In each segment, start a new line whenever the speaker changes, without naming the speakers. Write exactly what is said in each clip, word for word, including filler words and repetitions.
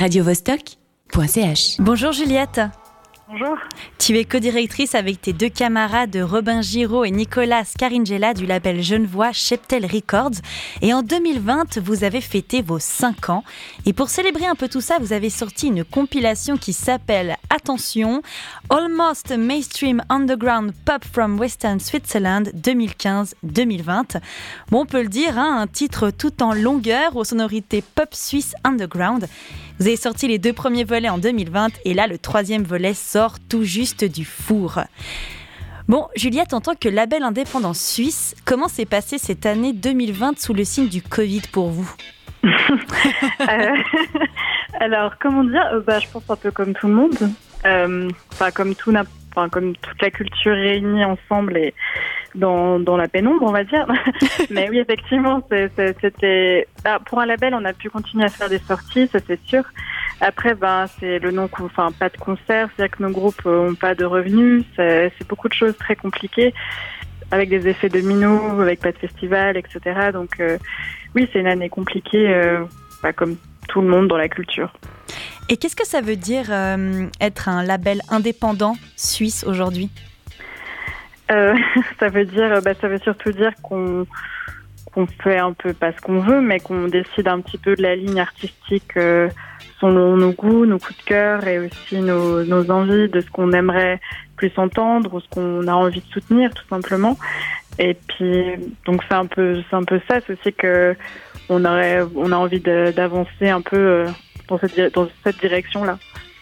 radio vostok point c h.
Bonjour Juliette.
Bonjour.
Tu es co-directrice avec tes deux camarades Robin Giraud et Nicolas Scaringella du label Genevois Cheptel Records. Et en deux mille vingt, vous avez fêté vos cinq ans. Et pour célébrer un peu tout ça, vous avez sorti une compilation qui s'appelle, attention, Almost Mainstream Underground Pop from Western Switzerland deux mille quinze deux mille vingt. Bon, on peut le dire, hein, un titre tout en longueur aux sonorités pop suisse underground. Vous avez sorti les deux premiers volets en deux mille vingt et là, le troisième volet sort tout juste du four. Bon, Juliette, en tant que label indépendant suisse, comment s'est passée cette année deux mille vingt sous le signe du Covid pour vous ?
euh, Alors, comment dire euh, bah, je pense un peu comme tout le monde, euh, enfin, comme, tout, enfin, comme toute la culture réunie ensemble et dans, dans la pénombre, on va dire. Mais oui, effectivement, c'est, c'est, c'était... Bah, pour un label, on a pu continuer à faire des sorties, ça c'est sûr. Après, ben, c'est le non, enfin, pas de concert, c'est-à-dire que nos groupes n'ont pas de revenus, c'est, c'est beaucoup de choses très compliquées, avec des effets de domino, avec pas de festival, et cetera. Donc, euh, oui, c'est une année compliquée, euh, bah, comme tout le monde dans la culture.
Et qu'est-ce que ça veut dire euh, être un label indépendant suisse aujourd'hui ?
euh, Ça veut dire, bah, ça veut surtout dire qu'on qu'on fait un peu pas ce qu'on veut, mais qu'on décide un petit peu de la ligne artistique euh, selon nos goûts, nos coups de cœur et aussi nos, nos envies de ce qu'on aimerait plus entendre ou ce qu'on a envie de soutenir tout simplement. Et puis donc c'est un peu c'est un peu ça, c'est aussi que on aurait on a envie de, d'avancer un peu euh, dans cette dans cette direction-là.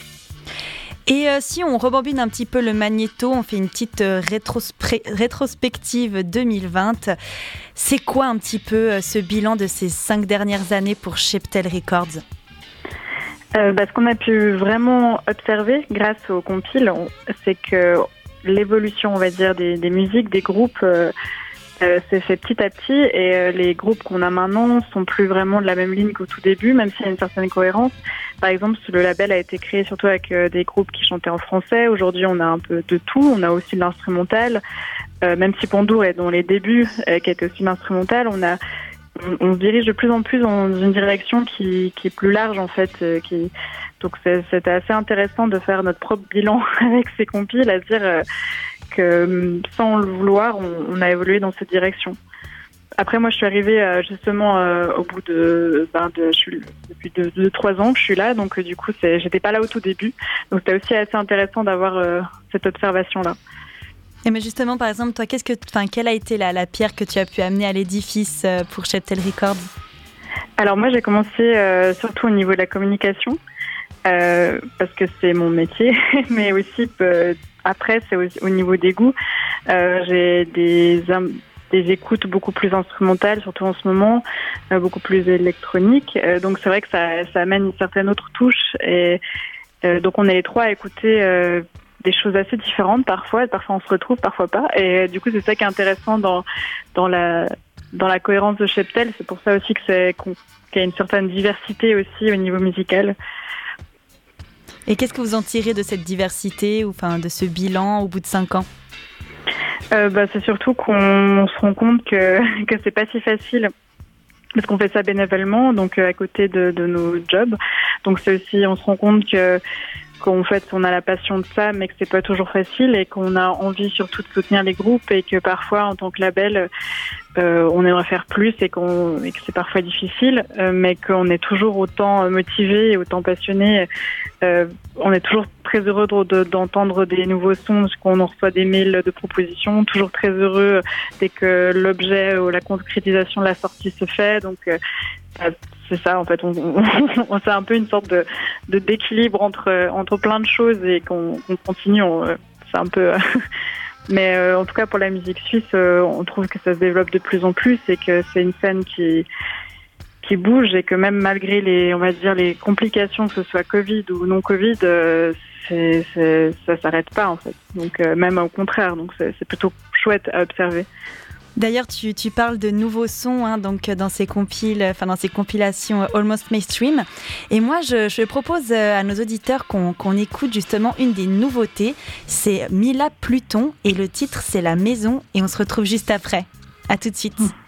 Et euh, si on rebobine un petit peu le magnéto, on fait une petite euh, rétrospre- rétrospective deux mille vingt. C'est quoi un petit peu euh, ce bilan de ces cinq dernières années pour Cheptel Records ?
euh, bah, Ce qu'on a pu vraiment observer grâce aux compiles, on, c'est que l'évolution, on va dire, des, des musiques, des groupes, euh, euh, s'est fait petit à petit et euh, les groupes qu'on a maintenant sont plus vraiment de la même ligne qu'au tout début, même s'il y a une certaine cohérence. Par exemple, le label a été créé surtout avec euh, des groupes qui chantaient en français. Aujourd'hui, on a un peu de tout. On a aussi de l'instrumental. Euh, même si Pandour est dans les débuts, euh, qui était aussi l'instrumental, on a, on, on se dirige de plus en plus dans une direction qui, qui est plus large en fait. Euh, qui, donc c'est, c'était assez intéressant de faire notre propre bilan avec ces compiles, à se dire euh, que sans le vouloir, on, on a évolué dans cette direction. Après, moi, je suis arrivée euh, justement euh, au bout de, ben, de, je suis depuis deux, deux, trois ans que je suis là, donc euh, du coup, c'est, j'étais pas là au tout début, donc c'était aussi assez intéressant d'avoir euh, cette observation-là.
Et mais justement, par exemple, toi, qu'est-ce que, enfin, quelle a été la, la pierre que tu as pu amener à l'édifice euh, pour Cheptel Records ?
Alors moi, j'ai commencé euh, surtout au niveau de la communication, euh, parce que c'est mon métier, mais aussi euh, après, c'est au, au niveau des goûts. Euh, j'ai des des écoutes beaucoup plus instrumentales, surtout en ce moment, euh, beaucoup plus électroniques. Euh, donc c'est vrai que ça, ça amène une certaine autre touche. Et euh, donc on est les trois à écouter euh, des choses assez différentes parfois. Parfois on se retrouve, parfois pas. Et euh, du coup c'est ça qui est intéressant dans dans la dans la cohérence de Cheptel. C'est pour ça aussi que c'est qu'on, qu'il y a une certaine diversité aussi au niveau musical.
Et qu'est-ce que vous en tirez de cette diversité, ou enfin de ce bilan au bout de cinq ans ?
Euh, bah, c'est surtout qu'on se rend compte que, que c'est pas si facile parce qu'on fait ça bénévolement, donc euh, à côté de, de nos jobs. Donc c'est aussi, on se rend compte que qu'en fait on a la passion de ça, mais que c'est pas toujours facile et qu'on a envie surtout de soutenir les groupes et que parfois en tant que label euh, on aimerait faire plus et, qu'on, et que c'est parfois difficile, euh, mais qu'on est toujours autant motivé et autant passionné. Euh, on est toujours très heureux de, de, d'entendre des nouveaux sons, parce qu'on en reçoit des mails de propositions, toujours très heureux dès que l'objet ou la concrétisation de la sortie se fait. Donc euh, c'est ça en fait, on, on, on, c'est un peu une sorte de, de d'équilibre entre, entre plein de choses et qu'on, qu'on continue, on, c'est un peu... Mais euh, en tout cas pour la musique suisse, euh, on trouve que ça se développe de plus en plus et que c'est une scène qui... qui bouge et que même malgré les, on va dire, les complications, que ce soit Covid ou non Covid, euh, c'est, c'est, ça s'arrête pas en fait. Donc euh, même au contraire, donc c'est, c'est plutôt chouette à observer.
D'ailleurs, tu, tu parles de nouveaux sons, hein, donc dans ces compiles, enfin dans ces compilations Almost Mainstream. Et moi, je, je propose à nos auditeurs qu'on, qu'on écoute justement une des nouveautés. C'est Mila Pluton et le titre c'est La Maison. Et on se retrouve juste après. À tout de suite. Mmh.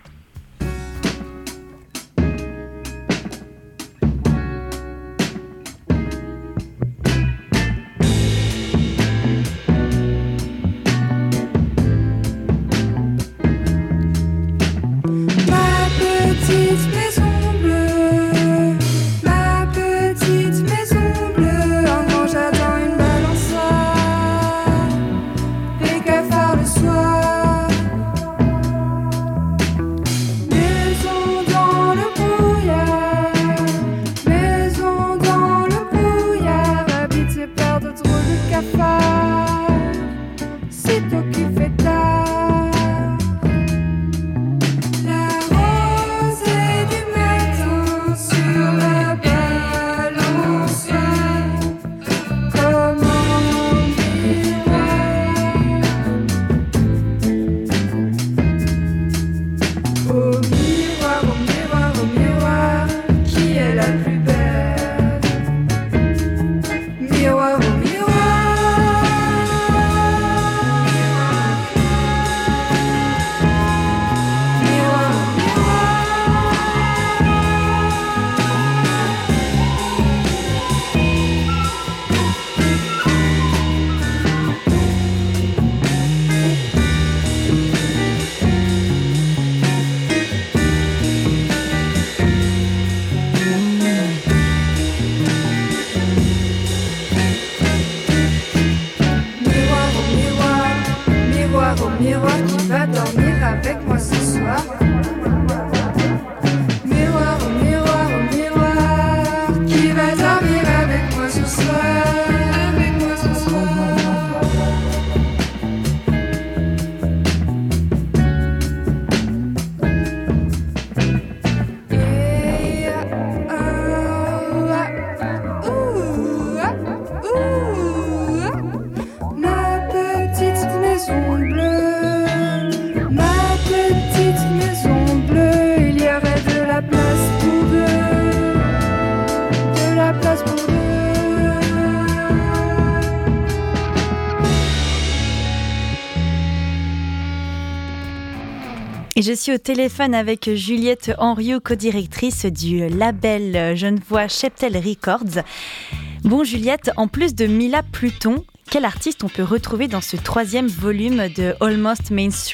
Et je suis au téléphone avec Juliette Henriot, co-directrice du label Genevois Cheptel Records. Bon Juliette, en plus de Mila Pluton, quel artiste on peut retrouver dans ce troisième volume de Almost Mainstream ?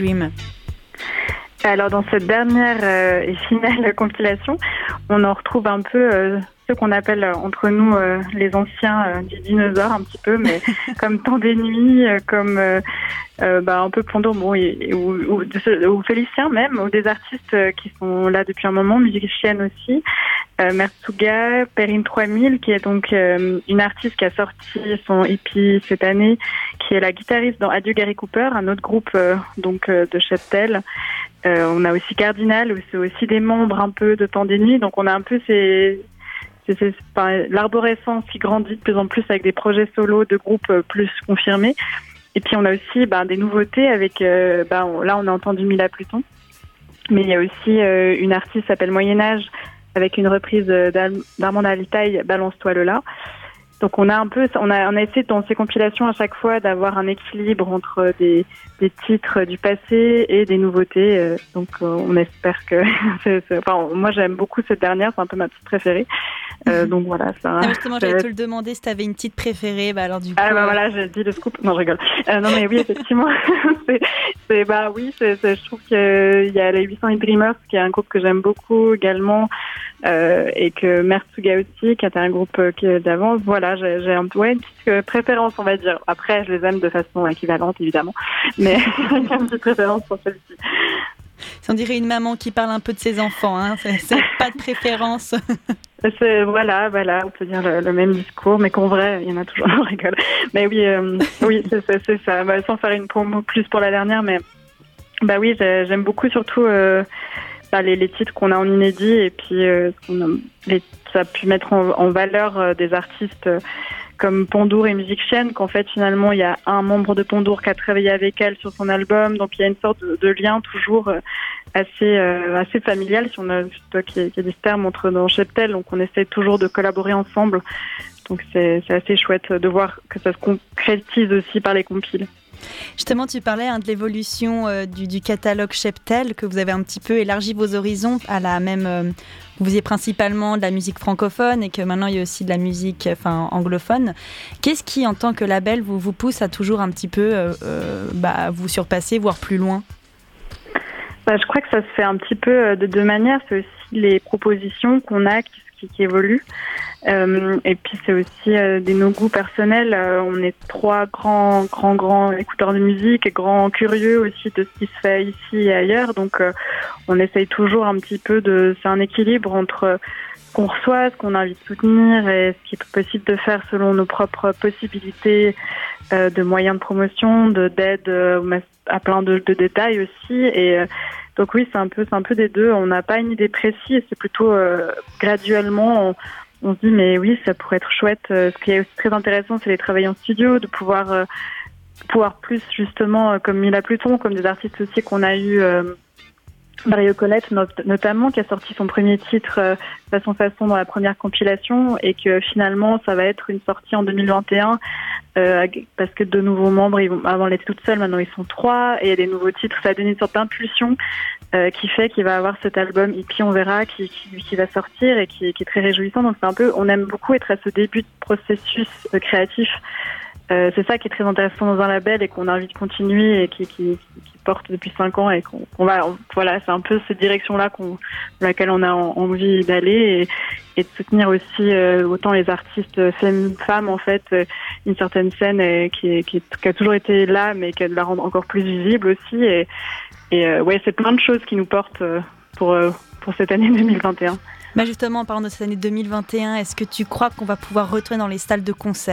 Alors dans cette dernière euh, et finale compilation, on en retrouve un peu euh, ceux qu'on appelle euh, entre nous euh, les anciens euh, des dinosaures un petit peu, mais comme Temps des Nuits, euh, comme euh, euh, bah, un peu Pondor, bon, et, et, ou, ou, ou Félicien même, ou des artistes euh, qui sont là depuis un moment, musiciennes aussi. Euh, Mertsuga, Perrine trois mille, qui est donc euh, une artiste qui a sorti son E P cette année, qui est la guitariste dans Adieu Gary Cooper, un autre groupe euh, donc euh, de Cheptel. Euh, on a aussi Cardinal, où c'est aussi des membres un peu de Temps des Nuits, donc on a un peu ces, ces, ces enfin, l'arborescence qui grandit de plus en plus avec des projets solos de groupes euh, plus confirmés. Et puis on a aussi bah, des nouveautés avec, euh, bah, on, là on a entendu Mila Pluton, mais il y a aussi euh, une artiste qui s'appelle Moyen Âge, avec une reprise d'Armand Alitaï, Balance-toi le là. Donc on a un peu, on a, on a essayé dans ces compilations à chaque fois d'avoir un équilibre entre des, des titres du passé et des nouveautés. Donc on espère que, c'est, c'est, enfin moi j'aime beaucoup cette dernière, c'est un peu ma petite préférée. Euh, donc voilà. Ça,
ah, justement, j'allais te le demander si tu avais une petite préférée. Bah alors du coup.
Ah bah voilà, j'ai dit le scoop. Non, je rigole. Euh, non mais oui, effectivement, c'est, c'est bah oui, c'est, c'est, je trouve qu'il y a les huit cents Dreamers, qui est un groupe que j'aime beaucoup également. Euh, et que Mertsuga aussi, qui était un groupe euh, qui, d'avance. Voilà, j'ai, j'ai un, ouais, une petite euh, préférence, on va dire. Après, je les aime de façon équivalente, évidemment, mais j'ai une petite préférence pour celle-ci.
On dirait une maman qui parle un peu de ses enfants, hein. c'est, c'est pas de préférence.
C'est, voilà, voilà, on peut dire le, le même discours, mais qu'en vrai, il y en a toujours, on rigole. Mais oui, euh, oui, c'est, c'est, c'est ça. Bah, sans faire une promo plus pour la dernière, mais bah oui, j'ai, j'aime beaucoup surtout euh, bah, les, les titres qu'on a en inédit, et puis euh, qu'on a, les, ça a pu mettre en, en valeur euh, des artistes euh, comme Pondour et Musique Chienne, qu'en fait finalement il y a un membre de Pondour qui a travaillé avec elle sur son album, donc il y a une sorte de, de lien toujours euh, assez euh, assez familial, si on a toi qui, qui a des termes entre dans Cheptel, donc on essaie toujours de collaborer ensemble, donc c'est, c'est assez chouette de voir que ça se concrétise aussi par les compiles.
Justement, tu parlais hein, de l'évolution euh, du, du catalogue Cheptel, que vous avez un petit peu élargi vos horizons à la même. Euh, vous faisiez principalement de la musique francophone et que maintenant il y a aussi de la musique enfin, anglophone. Qu'est-ce qui, en tant que label, vous, vous pousse à toujours un petit peu euh, euh, bah, vous surpasser, voire plus loin ?
Bah, je crois que ça se fait un petit peu de deux manières. C'est aussi les propositions qu'on a qui, qui, qui évoluent. Euh, et puis c'est aussi euh, des nos goûts personnels. Euh, on est trois grands, grands, grands écouteurs de musique et grands curieux aussi de ce qui se fait ici et ailleurs. Donc euh, on essaye toujours un petit peu de, c'est un équilibre entre ce qu'on reçoit, ce qu'on a envie de soutenir et ce qui est possible de faire selon nos propres possibilités euh, de moyens de promotion, de d'aide euh, à plein de, de détails aussi. Et euh, donc oui, c'est un peu, c'est un peu des deux. On n'a pas une idée précise. C'est plutôt euh, graduellement. On, On se dit mais oui, ça pourrait être chouette. Ce qui est aussi très intéressant, c'est les travailler en studio, de pouvoir euh, pouvoir plus justement euh, comme Mila Pluton, comme des artistes aussi qu'on a eu, euh, Mario Colette not- notamment, qui a sorti son premier titre euh, Façon Façon dans la première compilation, et que finalement ça va être une sortie en deux mille vingt et un euh, parce que de nouveaux membres, ils vont, avant elle était toute seule, maintenant ils sont trois, et il y a des nouveaux titres. Ça a donné une sorte d'impulsion Euh, qui fait qu'il va avoir cet album E P On verra qui, qui, qui va sortir et qui, qui est très réjouissant. Donc c'est un peu, on aime beaucoup être à ce début de processus euh, créatif. Euh, c'est ça qui est très intéressant dans un label et qu'on a envie de continuer et qui, qui, qui porte depuis cinq ans et qu'on, qu'on va, on, voilà, c'est un peu cette direction-là qu'on, dans laquelle on a en, envie d'aller et, et de soutenir aussi euh, autant les artistes femmes, femmes en fait, euh, une certaine scène euh, qui, est, qui, est, qui a toujours été là mais qui la rend encore plus visible aussi. Et, Et euh, ouais, c'est plein de choses qui nous portent euh, pour, euh, pour cette année deux mille vingt et un.
Bah justement, en parlant de cette année deux mille vingt et un, est-ce que tu crois qu'on va pouvoir retourner dans les salles de concert ?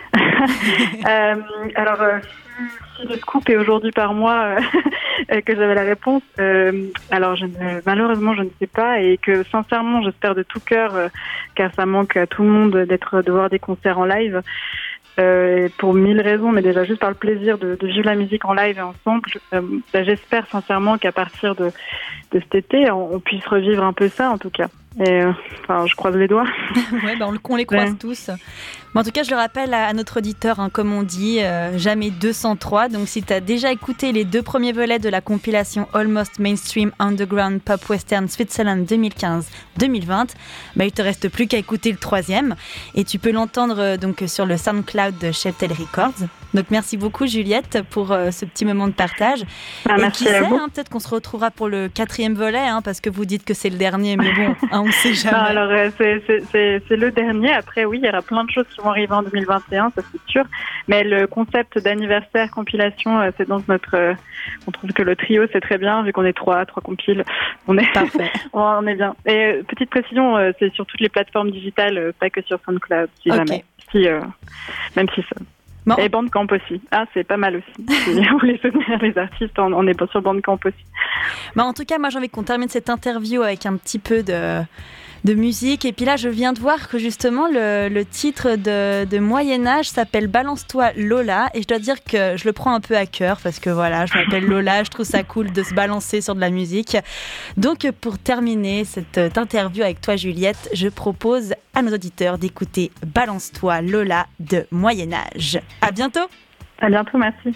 euh, Alors, euh, si, si le scoop est aujourd'hui par moi euh, que j'avais la réponse, euh, alors je ne, malheureusement je ne sais pas, et que sincèrement j'espère de tout cœur, euh, car ça manque à tout le monde d'être, de voir des concerts en live. Euh, pour mille raisons, mais déjà juste par le plaisir de, de vivre la musique en live et ensemble, euh, bah, j'espère sincèrement qu'à partir de, de cet été, on, on puisse revivre un peu ça en tout cas. Et euh, enfin, je croise les doigts.
Ouais, bah on, on les croise
ouais.
tous. Mais en tout cas, je le rappelle à, à notre auditeur, hein, comme on dit, euh, jamais deux cent trois. Donc, si tu as déjà écouté les deux premiers volets de la compilation Almost Mainstream Underground Pop Western Switzerland deux mille quinze deux mille vingt, bah, il te reste plus qu'à écouter le troisième. Et tu peux l'entendre euh, donc sur le SoundCloud de Cheptel Records. Donc, merci beaucoup, Juliette, pour euh, ce petit moment de partage.
Ah,
et
merci
qui
à
sait,
vous.
hein, peut-être qu'on se retrouvera pour le quatrième volet, hein, parce que vous dites que c'est le dernier, mais bon, hein, on ne sait jamais.
Non, alors, euh, c'est, c'est, c'est, c'est le dernier. Après, oui, il y aura plein de choses qui vont arriver en deux mille vingt et un, ça c'est sûr. Mais le concept d'anniversaire compilation, euh, c'est dans notre. Euh, on trouve que le trio c'est très bien, vu qu'on est trois, trois compiles. On est
Parfait.
on est bien. Et euh, petite précision, euh, c'est sur toutes les plateformes digitales, euh, pas que sur SoundCloud, si
Ok.
jamais. Si, euh, même si ça.
Bon.
Et Bandcamp aussi. Ah, c'est pas mal aussi. Si vous voulez soutenir les artistes, on, on est pas sur Bandcamp aussi.
Bah, en tout cas, moi j'ai envie qu'on termine cette interview avec un petit peu de, de musique. Et puis là, je viens de voir que justement le, le titre de, de Moyen-Âge s'appelle Balance-toi Lola. Et je dois dire que je le prends un peu à cœur parce que voilà, je m'appelle Lola, je trouve ça cool de se balancer sur de la musique. Donc pour terminer cette interview avec toi, Juliette, je propose à nos auditeurs d'écouter Balance-toi Lola de Moyen-Âge. À bientôt.
À bientôt, merci.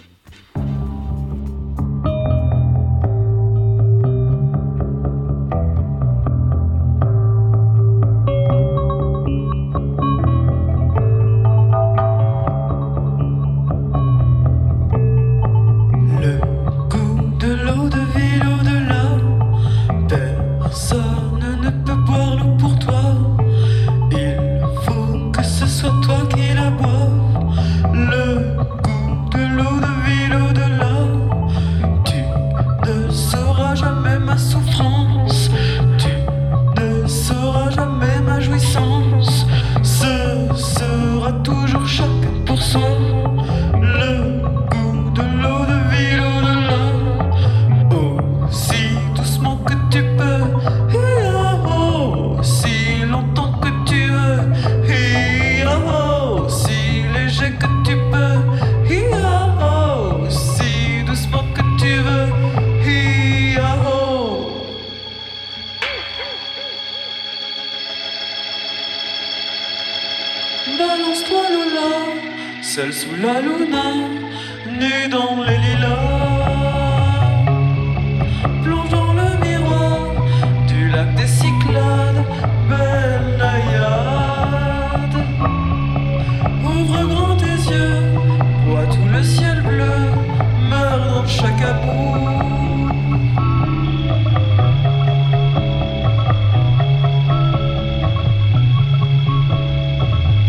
Balance-toi Lola, seule sous la luna, nue dans les lilas. Plonge dans le miroir du lac des Cyclades, belle naïade. Ouvre grand tes yeux, vois tout le ciel bleu, meurs dans chaque amour.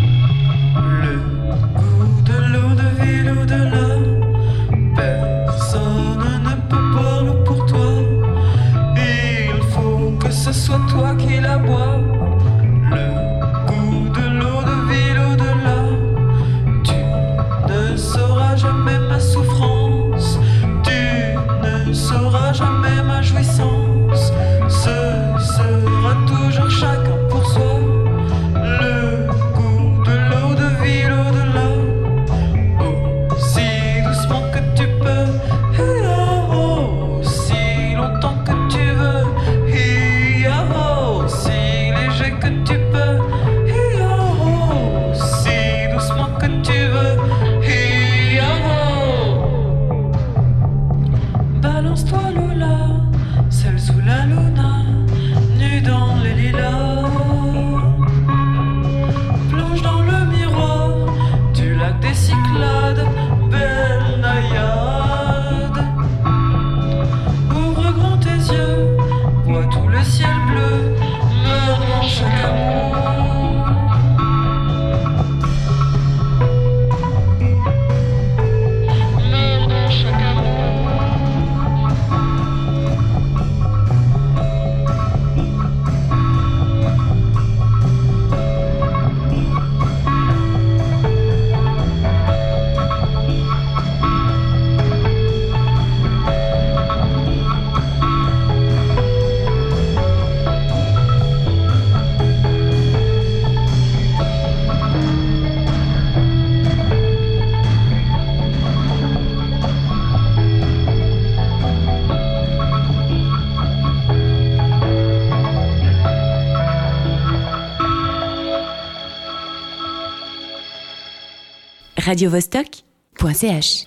Personne
radiovostok point c h.